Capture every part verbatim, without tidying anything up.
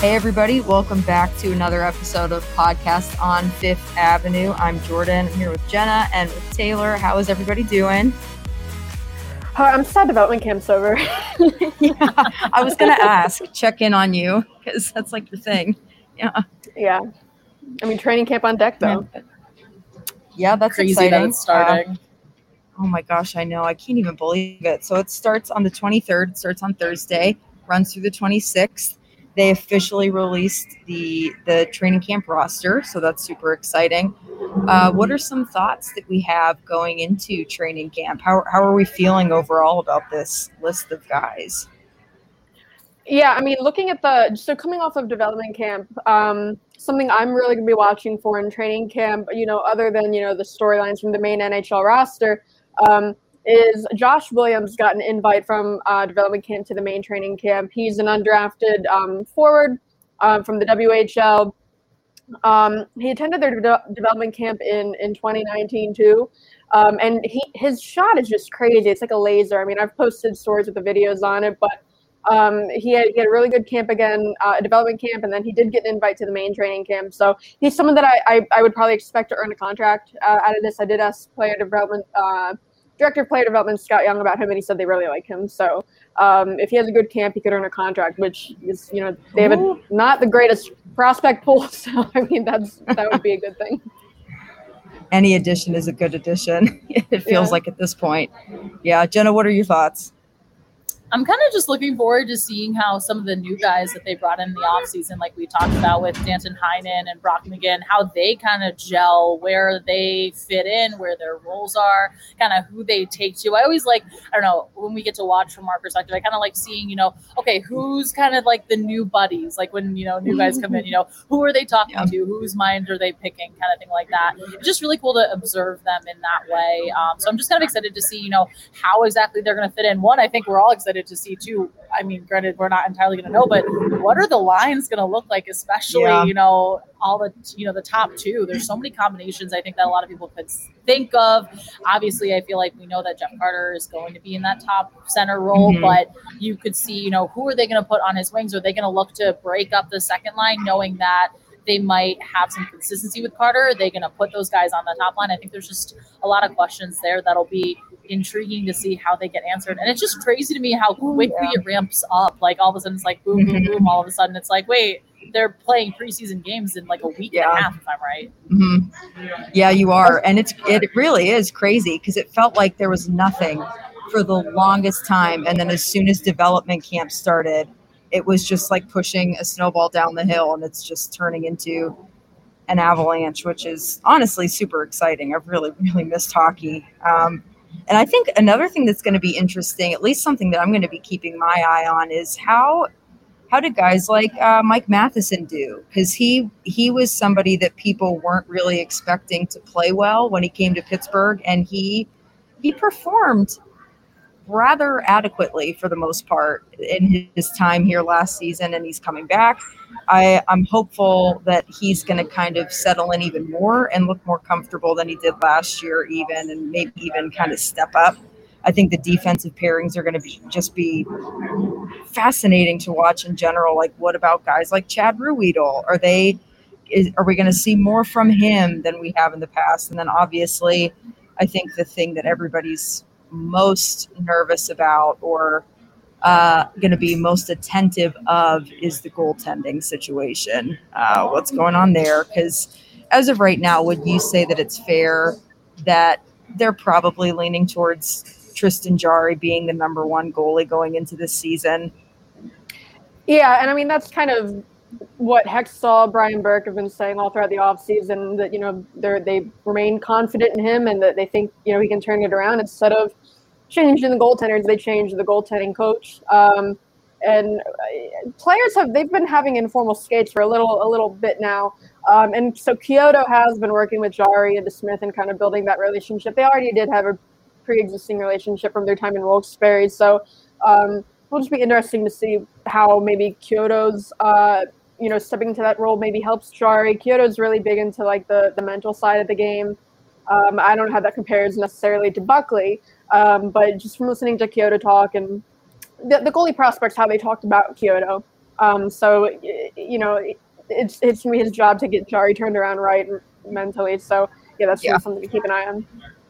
Hey everybody, welcome back to another episode of Podcast on Fifth Avenue. I'm Jordan. I'm here with Jenna and with Taylor. How is everybody doing? Oh, I'm sad development camp's over. Yeah, I was going to ask, check in on you, because that's like your thing. Yeah. Yeah. I mean, training camp on deck, though. Yeah, yeah that's Crazy exciting. that it's starting. Uh, oh my gosh, I know. I can't even believe it. So it starts on the twenty-third. It starts on Thursday, runs through the twenty-sixth. They officially released the the training camp roster, so that's super exciting. Uh, what are some thoughts that we have going into training camp? How how are we feeling overall about this list of guys? Yeah, I mean, looking at the so coming off of development camp, um, something I'm really going to be watching for in training camp, you know, other than you know the storylines from the main N H L roster. Um, is Josh Williams got an invite from uh, development camp to the main training camp. He's an undrafted um, forward uh, from the W H L. Um, he attended their de- development camp in, in twenty nineteen too. Um, and he his shot is just crazy. It's like a laser. I mean, I've posted stories with the videos on it, but um, he, had, he had a really good camp again, uh, a development camp, and then he did get an invite to the main training camp. So he's someone that I, I, I would probably expect to earn a contract uh, out of this. I did ask player development uh, Director of Player Development Scott Young about him, and he said they really like him. So um, if he has a good camp, he could earn a contract, which is, you know, they have a, not the greatest prospect pool. So, I mean, that's that would be a good thing. Any addition is a good addition. It feels Yeah. like at this point. Yeah, Jenna, what are your thoughts? I'm kind of just looking forward to seeing how some of the new guys that they brought in the offseason, like we talked about with Danton Heinen and Brock McGinn, how they kind of gel, where they fit in, where their roles are, kind of who they take to. I always like, I don't know, when we get to watch from our perspective, I kind of like seeing, you know, okay, who's kind of like the new buddies, like when, you know, new guys come in, you know, who are they talking Yeah. to, whose mind are they picking, kind of thing like that. It's just really cool to observe them in that way. Um, so I'm just kind of excited to see, you know, how exactly they're going to fit in. One, I think we're all excited to see too. I mean, granted, we're not entirely going to know, but what are the lines going to look like, especially, Yeah. you know, all the, you know, the top two? There's so many combinations I think that a lot of people could think of. Obviously, I feel like we know that Jeff Carter is going to be in that top center role, Mhm. but you could see, you know, who are they going to put on his wings? Are they going to look to break up the second line, knowing that they might have some consistency with Carter? Are they going to put those guys on the top line? I think there's just a lot of questions there that'll be intriguing to see how they get answered. And it's just crazy to me how quickly Yeah. it ramps up. Like all of a sudden it's like boom, boom, Mhm. boom. All of a sudden it's like, wait, they're playing preseason games in like a week Yeah. and a half, if I'm right. Mm-hmm. Yeah, you are. And it's it really is crazy because it felt like there was nothing for the longest time. And then as soon as development camp started, it was just like pushing a snowball down the hill, and it's just turning into an avalanche, which is honestly super exciting. I've really, really missed hockey. Um, and I think another thing that's going to be interesting, at least something that I'm going to be keeping my eye on, is how how did guys like uh, Mike Matheson do? Because he he was somebody that people weren't really expecting to play well when he came to Pittsburgh, and he he performed rather adequately for the most part in his time here last season, and he's coming back. I, I'm hopeful that he's going to kind of settle in even more and look more comfortable than he did last year even, and maybe even kind of step up. I think the defensive pairings are going to be just be fascinating to watch in general. Like, what about guys like Chad Ruhwedel? Are they is, are we going to see more from him than we have in the past? And then obviously, I think the thing that everybody's most nervous about or uh, going to be most attentive of is the goaltending situation. Uh, what's going on there? Because as of right now, would you say that it's fair that they're probably leaning towards Tristan Jarry being the number one goalie going into this season? Yeah, and I mean, that's kind of what Hextall, Brian Burke have been saying all throughout the offseason, that, you know, they they remain confident in him and that they think, you know, he can turn it around. Instead of changing the goaltenders, they changed the goaltending coach. Um, and uh, players have, they've been having informal skates for a little, a little bit now. Um, and so Kyoto has been working with Jarry and DeSmith and kind of building that relationship. They already did have a pre-existing relationship from their time in Wilkes-Barre. So um, it'll just be interesting to see how maybe Kyoto's, uh, you know, stepping into that role maybe helps Jarry. Kyoto's really big into like the, the mental side of the game. Um, I don't know how that compares necessarily to Buckley, um, but just from listening to Kyoto talk and the, the goalie prospects, how they talked about Kyoto, Um, so, you know, it's it's his job to get Jari turned around right mentally. So, yeah, that's yeah. something to keep an eye on.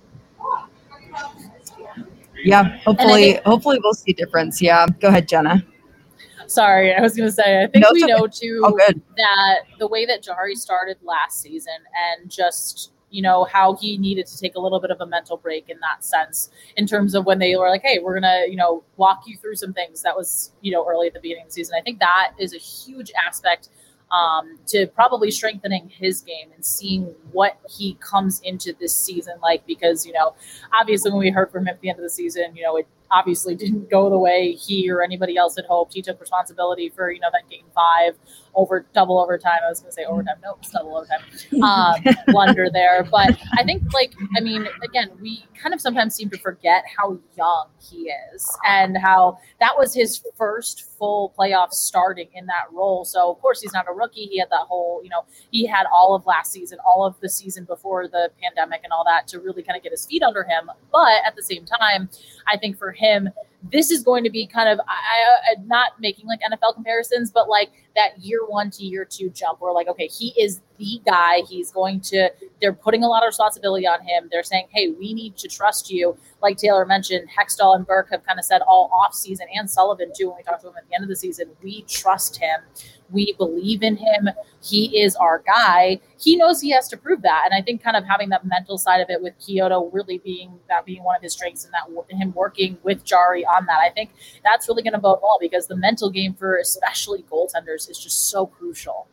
Yeah, hopefully, think, hopefully we'll see a difference. Yeah, go ahead, Jenna. Sorry, I was going to say, I think no, we okay. know too oh, that the way that Jari started last season and just, you know, how he needed to take a little bit of a mental break in that sense, in terms of when they were like, hey, we're going to, you know, walk you through some things. That was, you know, early at the beginning of the season. I think that is a huge aspect um, to probably strengthening his game and seeing what he comes into this season like, because, you know, obviously when we heard from him at the end of the season, you know, it obviously didn't go the way he or anybody else had hoped. He took responsibility for, you know, that game five over double overtime. I was going to say overtime. No, it's double overtime. Um, blunder there. But I think, like, I mean, again, we kind of sometimes seem to forget how young he is and how that was his first full playoff starting in that role. So, of course, he's not a rookie. He had that whole, you know, he had all of last season, all of the season before the pandemic and all that to really kind of get his feet under him. But at the same time, I think for him, this is going to be kind of, I, I not making like N F L comparisons, but like that year one to year two jump where like, okay, he is the guy. He's going to, they're putting a lot of responsibility on him. They're saying, hey, we need to trust you. Like Taylor mentioned, Hextall and Burke have kind of said all off season, and Sullivan too, when we talked to him at the end of the season, we trust him. We believe in him. He is our guy. He knows he has to prove that. And I think kind of having that mental side of it with Kyoto really being that being one of his strengths and that him working with Jari on that, I think that's really going to bode well because the mental game for especially goaltenders is just so crucial.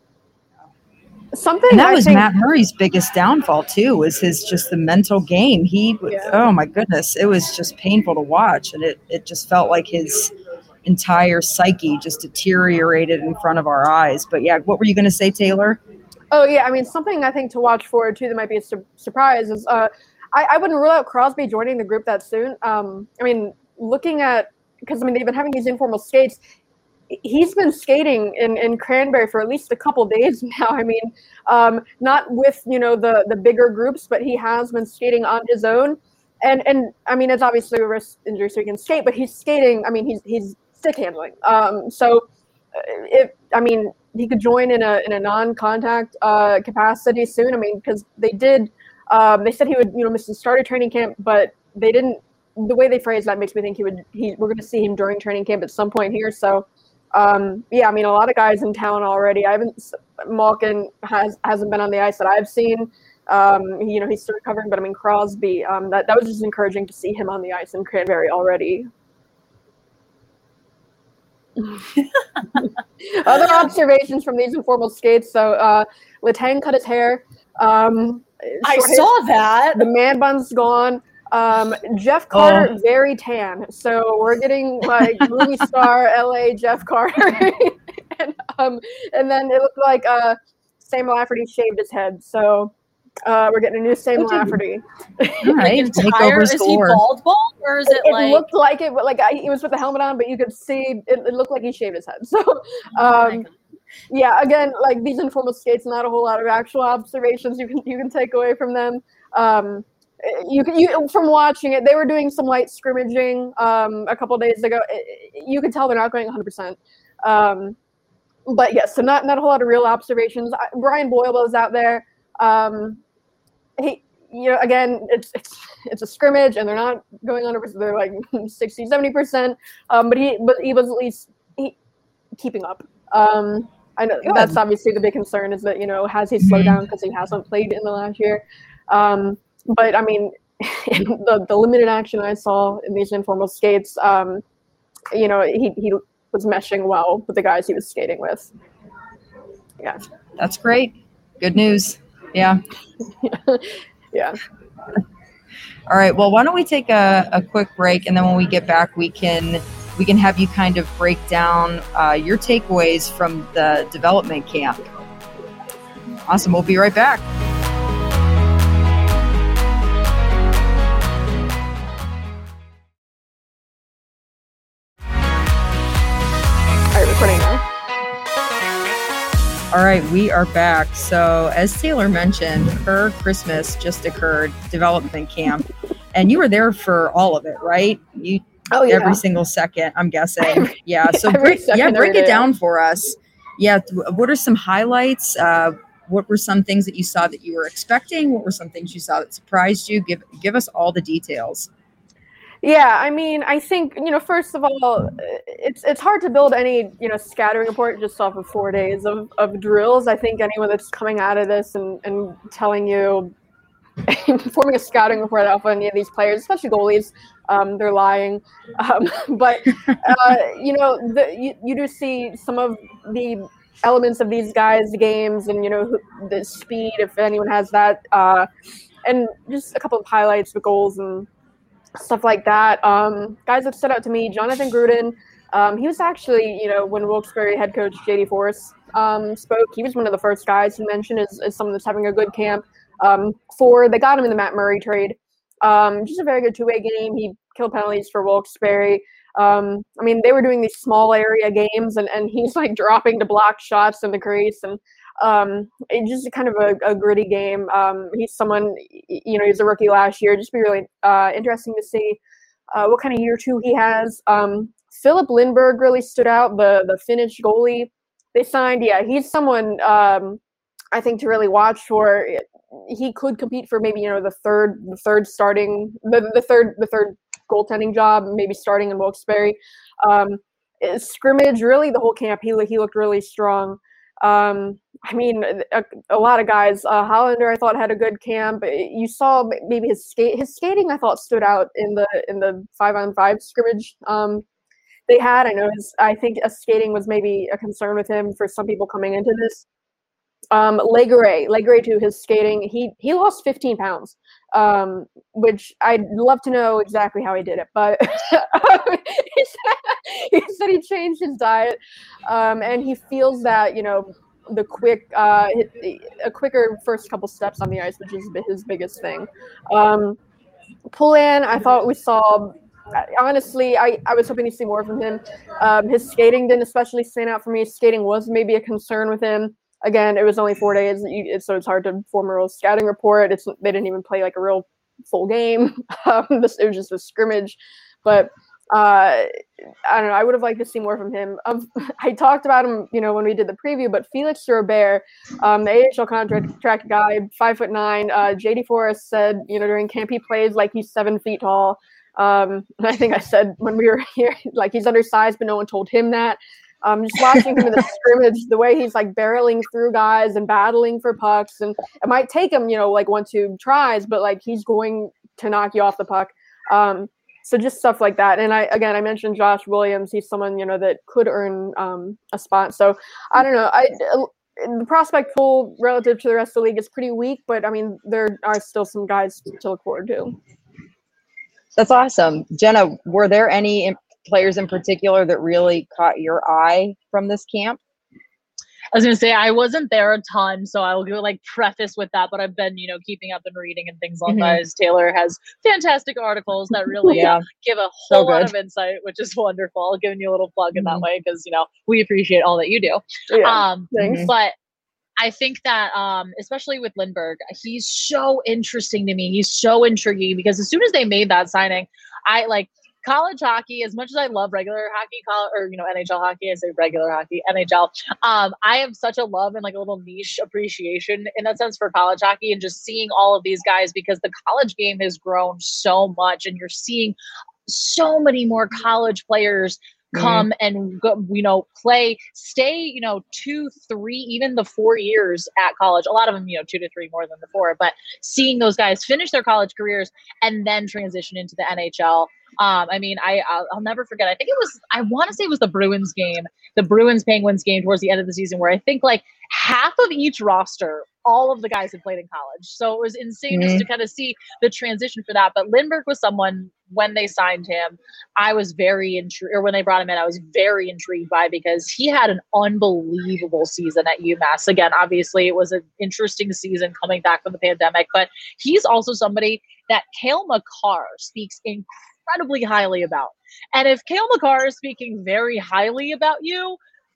Something and that I was think, Matt Murray's biggest downfall too, was his just the mental game. He, yeah. oh my goodness, it was just painful to watch, and it it just felt like his entire psyche just deteriorated in front of our eyes. But yeah, what were you going to say, Taylor? Oh yeah, I mean something I think to watch forward to that might be a su- surprise is uh, I, I wouldn't rule out Crosby joining the group that soon. Um, I mean, looking at because I mean they've been having these informal skates. He's been skating in, in Cranberry for at least a couple days now. I mean, um, not with, you know, the, the bigger groups, but he has been skating on his own. And, and I mean, it's obviously a wrist injury, so he can skate, but he's skating. I mean, he's he's stick handling. Um, so, if I mean, he could join in a in a non-contact uh, capacity soon. I mean, because they did, um, they said he would, you know, miss the start of training camp, but they didn't. The way they phrased that makes me think he would. He we're going to see him during training camp at some point here. So. Um, yeah, I mean, a lot of guys in town already. I haven't, Malkin has, hasn't been on the ice that I've seen. Um, he, you know, he's still recovering, but I mean, Crosby, um, that, that was just encouraging to see him on the ice in Cranberry already. Other observations from these informal skates. So, uh, Letang cut his hair. Um, I saw hair. that. The man bun's gone. Um, Jeff Carter, oh. very tan. So we're getting like movie star L A Jeff Carter. and, um, and then it looked like uh, Sam Lafferty shaved his head. So uh, we're getting a new Sam okay. Lafferty. All right. Entire, is he bald bald or is it, it like? It looked like it, but like I, he was with the helmet on, but you could see it, it looked like he shaved his head. So um, yeah, again, like these informal skates, not a whole lot of actual observations you can you can take away from them. Um, You, you from watching it, they were doing some light scrimmaging um, a couple of days ago. It, you could tell they're not going one hundred percent. Um, but yes, so not not a whole lot of real observations. I, Brian Boyle was out there. Um, he, you know, again, it's it's it's a scrimmage, and they're not going one hundred percent. They're like sixty, seventy percent. Um, but he but he was at least he, keeping up. Um, I know Good. That's obviously the big concern is that, you know, has he slowed down because he hasn't played in the last year. Um, But, I mean, the, the limited action I saw in these informal skates, um, you know, he, he was meshing well with the guys he was skating with. Yeah. That's great. Good news. Yeah. yeah. All right. Well, why don't we take a, a quick break, and then when we get back, we can we can have you kind of break down uh, your takeaways from the development camp. Awesome. We'll be right back. All right, we are back. So as Taylor mentioned, her Christmas just occurred, development camp, and you were there for all of it, right? You oh, yeah. every single second, I'm guessing. Yeah. So every break, second, yeah, break it day. down for us. Yeah. What are some highlights? Uh, what were some things that you saw that you were expecting? What were some things you saw that surprised you? Give give us all the details. Yeah, I mean, I think, you know, first of all, it's it's hard to build any, you know, scattering report just off of four days of, of drills. I think anyone that's coming out of this and, and telling you, forming a scouting report off any of these players, especially goalies, um, they're lying. Um, but, uh, you know, the, you, you do see some of the elements of these guys' games and, you know, the speed, if anyone has that, uh, and just a couple of highlights with goals and stuff like that. Um, guys that stood out to me, Jonathan Gruden. Um, he was actually, you know, when Wilkes-Barre head coach J D Forrest um, spoke, he was one of the first guys he mentioned as, as someone that's having a good camp. Um, for they got him in the Matt Murray trade. Um, just a very good two-way game. He killed penalties for Wilkes-Barre. Um, I mean, they were doing these small area games, and, and he's like dropping to block shots in the crease, and um, it's just kind of a, a gritty game. Um, he's someone, you know, he's a rookie last year. Just be really uh, interesting to see uh, what kind of year two he has. Um, Philip Lindberg really stood out, the the Finnish goalie they signed. Yeah, he's someone um, I think to really watch for. He could compete for maybe, you know, the third, the third starting, the, the third, the third goaltending job, maybe starting in Wilkes-Barre. Um, scrimmage, really the whole camp, he he looked really strong. Um, I mean, a, a lot of guys. Uh, Hollander, I thought, had a good camp. You saw maybe his skate, his skating, I thought, stood out in the in the five on five scrimmage um, they had. I know his, I think a skating was maybe a concern with him for some people coming into this. Um, Legare, Legare too, his skating, he he lost fifteen pounds, um, which I'd love to know exactly how he did it, but he, said, he said he changed his diet, um, and he feels that, you know, the quick, uh, a quicker first couple steps on the ice, which is his biggest thing. Um, Poulin, I thought we saw. Honestly, I, I was hoping to see more from him. Um, his skating didn't especially stand out for me. Skating was maybe a concern with him. Again, it was only four days, so it's hard to form a real scouting report. It's they didn't even play like a real full game. Um, this, it was just a scrimmage. But uh, I don't know. I would have liked to see more from him. Um, I talked about him, you know, when we did the preview. But Felix Robert, um, the A H L contract guy, five foot nine. Uh, J D Forrest said, you know, during camp he plays like he's seven feet tall. Um, and I think I said when we were here, like he's undersized, but no one told him that. Um, just watching him in the scrimmage, the way he's like barreling through guys and battling for pucks, and it might take him, you know, like one, two tries, but like he's going to knock you off the puck. Um, so just stuff like that. And I, again, I mentioned Josh Williams. He's someone, you know, that could earn um, a spot. So I don't know. I, the prospect pool relative to the rest of the league is pretty weak, but I mean, there are still some guys to look forward to. That's awesome. Jenna, were there any imp- players in particular that really caught your eye from this camp? I was going to say, I wasn't there a ton, so I'll go like preface with that, but I've been, you know, keeping up and reading and things like mm-hmm. that. As Taylor has fantastic articles that really yeah. uh, give a whole so lot of insight, which is wonderful. Giving you a little plug in mm-hmm. that way, because, you know, we appreciate all that you do. Yeah, um, thanks. But I think that, um, especially with Lindberg, he's so interesting to me. He's so intriguing because as soon as they made that signing, I like college hockey, as much as I love regular hockey, college, or, you know, N H L hockey, I say regular hockey, N H L. Um, I have such a love and like a little niche appreciation in that sense for college hockey and just seeing all of these guys, because the college game has grown so much and you're seeing so many more college players come mm-hmm. and go, you know, play, stay, you know, two, three, even the four years at college. A lot of them, you know, two to three more than the four, but seeing those guys finish their college careers and then transition into the N H L. Um, I mean, I, I'll, I'll never forget. I think it was, I want to say it was the Bruins game, the Bruins Penguins game towards the end of the season, where I think like half of each roster, all of the guys had played in college. So it was insane mm-hmm. just to kind of see the transition for that. But Lindberg was someone, when they signed him, I was very intrigued, or when they brought him in, I was very intrigued by, because he had an unbelievable season at UMass. Again, obviously it was an interesting season coming back from the pandemic, but he's also somebody that Cale Makar speaks incredibly highly about. And if Cale Makar is speaking very highly about you,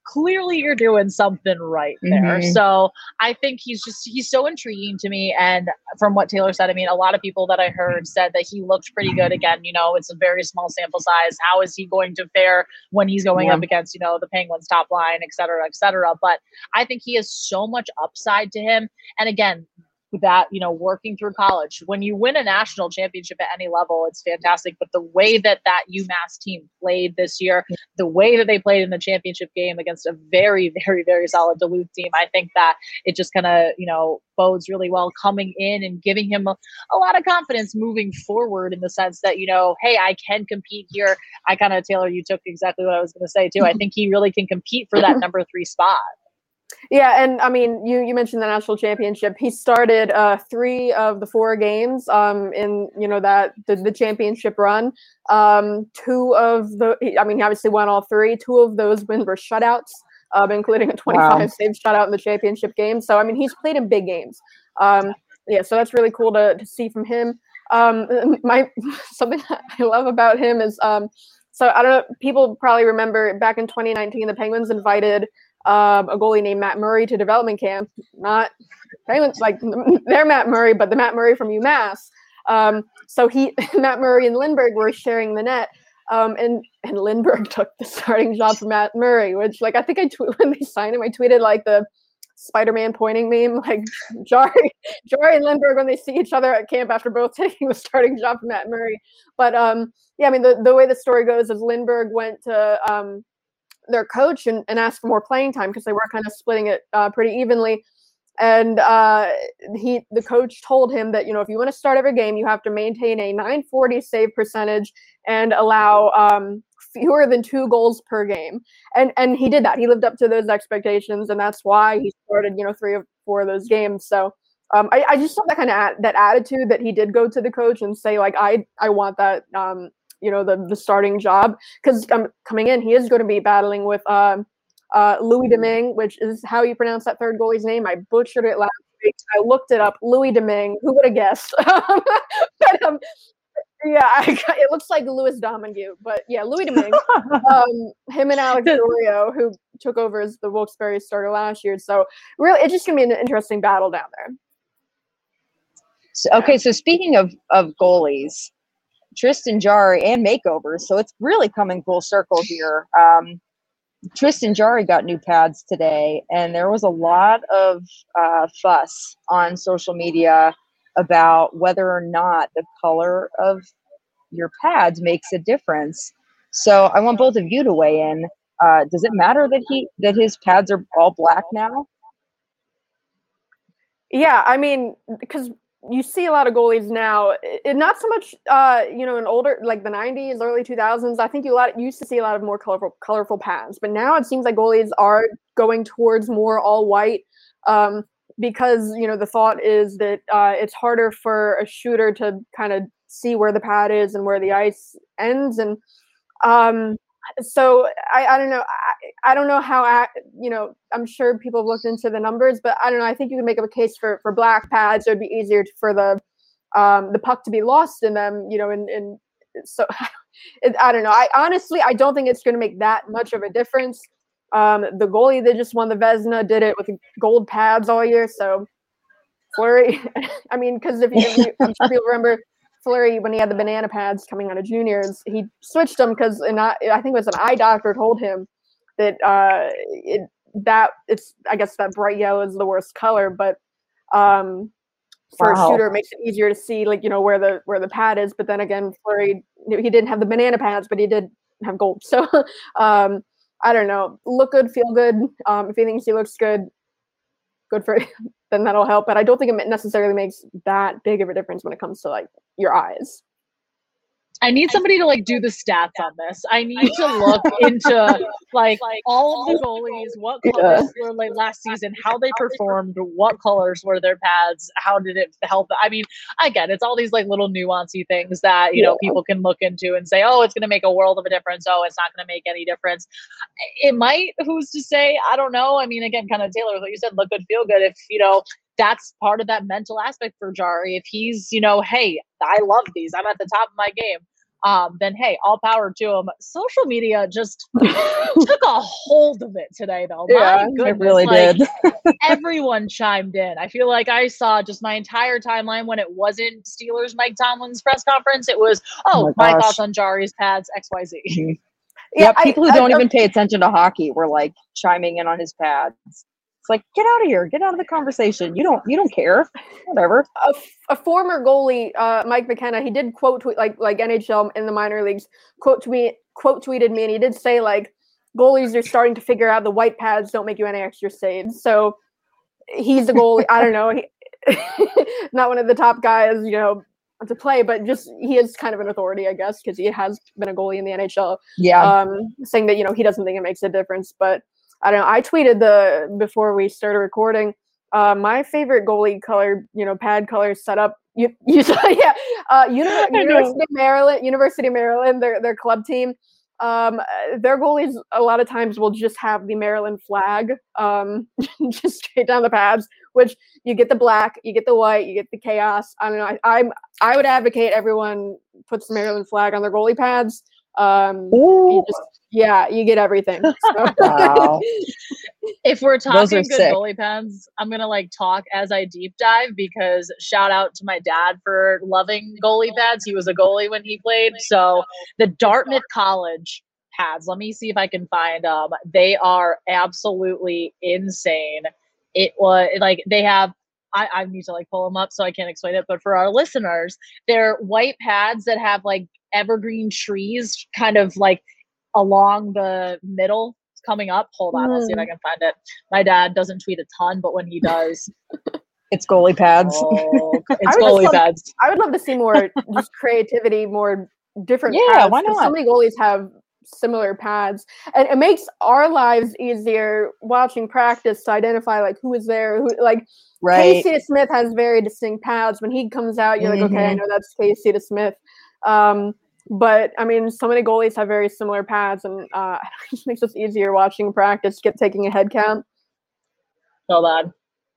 clearly you're doing something right there. Mhm. So I think he's just, he's so intriguing to me. And from what Taylor said, I mean, a lot of people that I heard said that he looked pretty good. Again, you know, it's a very small sample size. How is he going to fare when he's going Yeah. up against, you know, the Penguins top line, et cetera, et cetera. But I think he has so much upside to him. And again, that, you know, working through college, when you win a national championship at any level, it's fantastic. But the way that that UMass team played this year, the way that they played in the championship game against a very, very, very solid Duluth team, I think that it just kind of, you know, bodes really well coming in and giving him a, a lot of confidence moving forward in the sense that, you know, hey, I can compete here. I kind of, Taylor, you took exactly what I was going to say too. I think he really can compete for that number three spot. Yeah, and I mean, you you mentioned the national championship. He started uh, three of the four games um, in you know that the, the championship run. Um, two of the, I mean, he obviously won all three. Two of those wins were shutouts, um, including a twenty-five Wow. save shutout in the championship game. So I mean, he's played in big games. Um, yeah, so that's really cool to to see from him. Um, my something that I love about him is um, so I don't know. People probably remember back in twenty nineteen, the Penguins invited Um, a goalie named Matt Murray to development camp, not Penguins, like they're Matt Murray, but the Matt Murray from UMass. Um, so he, Matt Murray and Lindbergh were sharing the net, um, and and Lindbergh took the starting job from Matt Murray, which like I think I tw- when they signed him, I tweeted like the Spider-Man pointing meme, like Jari, Jari and Lindbergh when they see each other at camp after both taking the starting job from Matt Murray. But um, yeah, I mean the the way the story goes is Lindbergh went to um. their coach and, and asked for more playing time because they were kind of splitting it uh, pretty evenly. And uh, he, the coach told him that, you know, if you want to start every game, you have to maintain a nine forty save percentage and allow um, fewer than two goals per game. And and he did that. He lived up to those expectations, and that's why he started, you know, three or four of those games. So um, I, I just love that kind of a- that attitude that he did go to the coach and say, like, I I want that. Um, you know, the, the starting job, because um, coming in, he is going to be battling with um, uh, Louis Domingue, which is how you pronounce that third goalie's name. I butchered it last week. I looked it up. Louis Domingue. Who would have guessed? but, um, yeah, I, it looks like Louis Domingue, but yeah, Louis Domingue. um, him and Alex Dorio, who took over as the Wilkes-Barre starter last year. So really, it's just going to be an interesting battle down there. So, okay, so speaking of, of goalies, Tristan Jarry and makeovers, so it's really coming full circle here. Um, Tristan Jarry got new pads today, and there was a lot of uh, fuss on social media about whether or not the color of your pads makes a difference. So I want both of you to weigh in. Uh, does it matter that he that his pads are all black now? Yeah, I mean, because you see a lot of goalies now, it, not so much, uh, you know, in older, like the nineties, early two thousands, I think you, a lot, you used to see a lot of more colorful, colorful pads. But now it seems like goalies are going towards more all white um, because, you know, the thought is that uh, it's harder for a shooter to kind of see where the pad is and where the ice ends. And um, so I, I don't know. I, I don't know how, I, you know, I'm sure people have looked into the numbers, but I don't know. I think you can make up a case for, for black pads. It would be easier for the, um, the puck to be lost in them, you know, and, and so it, I don't know. I honestly, I don't think it's going to make that much of a difference. Um, the goalie that just won the Vezina did it with gold pads all year. So Fleury, I mean, cause if you, if you I'm sure people remember Fleury, when he had the banana pads coming out of juniors, he switched them because I think it was an eye doctor told him that uh, it that it's I guess that bright yellow is the worst color, but um, for Wow. a shooter, it makes it easier to see like you know where the where the pad is. But then again, Fleury he didn't have the banana pads, but he did have gold. So um, I don't know. Look good, feel good. Um, if he thinks he looks good, good for then that'll help. But I don't think it necessarily makes that big of a difference when it comes to like your eyes. I need somebody to like do the stats on this. I need to look into like all of the goalies, what colors yeah. were like last season, how they performed, what colors were their pads, how did it help? I mean, again, it's all these like little nuancy things that, you yeah. know, people can look into and say, oh, it's going to make a world of a difference. Oh, it's not going to make any difference. It might, who's to say? I don't know. I mean, again, kind of Taylor, what you said, look good, feel good. If, you know, that's part of that mental aspect for Jarry. If he's, you know, hey, I love these, I'm at the top of my game. um, then hey, all power to them. Social media just took a hold of it today, though. Yeah, My goodness, it really like, did. everyone chimed in. I feel like I saw just my entire timeline when it wasn't Steelers Mike Tomlin's press conference. It was, oh, Oh my my gosh. thoughts on Jari's pads, X Y Z. Yeah, Yeah, I- people who I- don't I- even pay attention to hockey were like chiming in on his pads. It's like, get out of here, get out of the conversation. You don't, you don't care. Whatever. a, f- a former goalie, uh, Mike McKenna, he did quote tweet like like N H L in the minor leagues quote tweet quote tweeted me, and he did say like goalies are starting to figure out the white pads don't make you any extra saves. So he's the goalie. I don't know, he, not one of the top guys, you know, to play, but just he is kind of an authority, I guess, because he has been a goalie in the N H L. Yeah. Um, saying that you know he doesn't think it makes a difference, but I don't know. I tweeted the before we started recording. Uh, my favorite goalie color, you know, pad color setup. You, you yeah, uh, Uni- University of Maryland, University of Maryland, their their club team. Um, their goalies a lot of times will just have the Maryland flag, um, just straight down the pads. Which you get the black, you get the white, you get the chaos. I don't know. I, I'm I would advocate everyone puts the Maryland flag on their goalie pads. Um, you just, yeah, you get everything. So. Wow. If we're Those talking are good sick. goalie pads, I'm gonna like talk as I deep dive, because shout out to my dad for loving goalie pads. He was a goalie when he played. So the Dartmouth College pads, let me see if I can find them. They are absolutely insane. It was like they have. I, I need to like pull them up so I can't explain it. But for our listeners, they're white pads that have like evergreen trees kind of like along the middle coming up. Hold on, let's see if I can find it. My dad doesn't tweet a ton, but when he does, It's goalie pads. oh, it's I would just goalie love- pads. I would love to see more just creativity, more different Yeah, pads. why 'cause not? So many goalies have similar pads, and it makes our lives easier watching practice to identify like who is there. Who like Right. Casey DeSmith has very distinct pads. When he comes out, you're like, okay, I Mhm. know that's Casey DeSmith. Um, but I mean, so many goalies have very similar pads, and uh, it just makes us easier watching practice. Get taking a head count. So bad.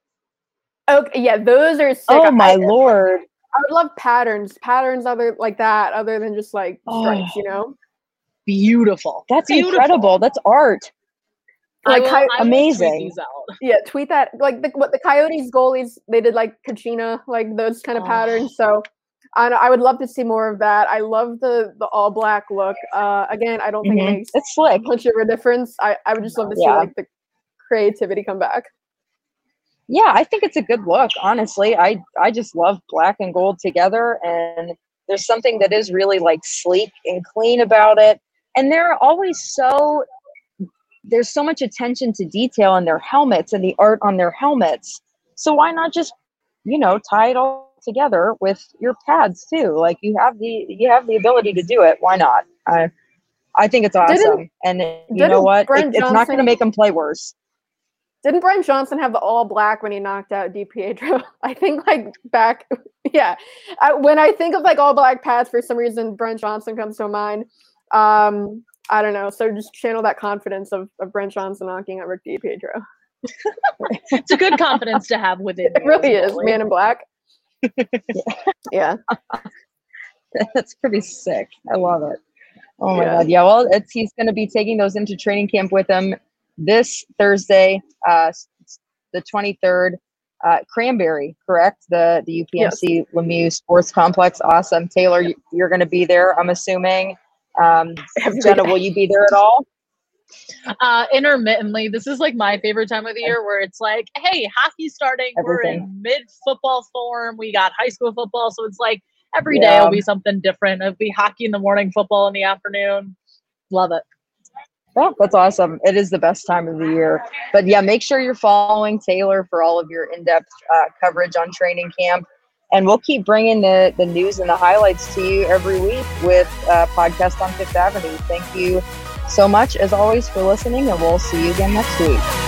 Okay, yeah, those are sick. Oh my I, lord. I would love patterns, patterns other like that, other than just like stripes, Oh. you know. Beautiful. That's Beautiful. incredible. That's art. I Like, will, I- I will tweet amazing. these out. Yeah, tweet that. Like the what the Coyotes goalies, they did like Kachina, like those kind of Oh. patterns. So I, I would love to see more of that. I love the the all black look. Uh, again, I don't think Mhm. it makes It's slick. much of a difference. I, I would just love to see Yeah. like the creativity come back. Yeah, I think it's a good look, honestly. I I just love black and gold together, and there's something that is really like sleek and clean about it. And they're always so there's so much attention to detail in their helmets and the art on their helmets. So why not just, you know, tie it all together with your pads too? Like you have the you have the ability to do it. Why not? I I think it's awesome. Didn't- and you didn't know what? It, Brent it's not Johnson- going to make them play worse. Didn't Brent Johnson have the all black when he knocked out DiPietro? I think like back, yeah. I, when I think of like all black pads, for some reason Brent Johnson comes to mind. Um, I don't know. So just channel that confidence of, of Brent Johnson knocking out Rick DiPietro. It's a good confidence to have within It you really as a is, goalie. man in black. Yeah. That's pretty sick. I love it. Oh my Yeah. god. Yeah, well, it's he's going to be taking those into training camp with him this Thursday, uh the twenty-third. Uh Cranberry, correct? The the U P M C Lemieux Sports Complex. Awesome. Taylor, you- you're going to be there, I'm assuming. Um Every Jenna, day. will you be there at all? Uh, intermittently, this is like my favorite time of the year where it's like, hey, hockey's starting. We're Everything. in mid football form. We got high school football, so it's like every day Yeah. will be something different. It'll be hockey in the morning, football in the afternoon. Love it. Yeah, that's awesome. It is the best time of the year. But yeah, make sure you're following Taylor for all of your in-depth uh, coverage on training camp. And we'll keep bringing the, the news and the highlights to you every week with uh, Podcast on Fifth Avenue. Thank you so much, as always, for listening, and we'll see you again next week.